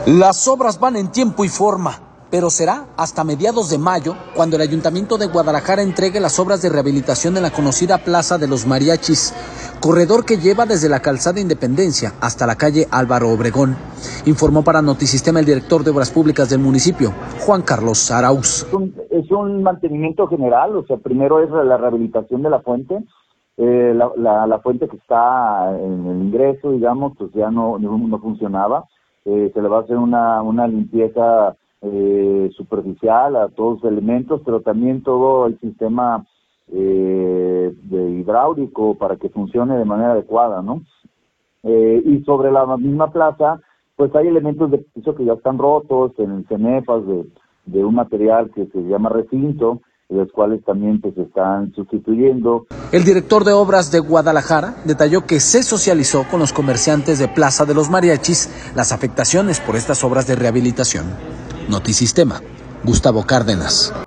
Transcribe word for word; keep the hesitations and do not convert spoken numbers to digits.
Las obras van en tiempo y forma, pero será hasta mediados de mayo cuando el Ayuntamiento de Guadalajara entregue las obras de rehabilitación en la conocida Plaza de los Mariachis, corredor que lleva desde la calzada Independencia hasta la calle Álvaro Obregón. Informó para Notisistema el director de Obras Públicas del municipio, Juan Carlos Arauz. Es un, es un mantenimiento general, o sea, primero es la rehabilitación de la fuente. Eh, la, la, la fuente que está en el ingreso, digamos, pues ya no, no, no funcionaba. Eh, se le va a hacer una, una limpieza eh, superficial a todos los elementos, pero también todo el sistema eh, de hidráulico para que funcione de manera adecuada, ¿no? Eh, y sobre la misma plaza, pues hay elementos de piso que ya están rotos, en cenefas de, de un material que se llama recinto, los cuales también pues están sustituyendo. El director de Obras de Guadalajara detalló que se socializó con los comerciantes de Plaza de los Mariachis las afectaciones por estas obras de rehabilitación. Notisistema, Gustavo Cárdenas.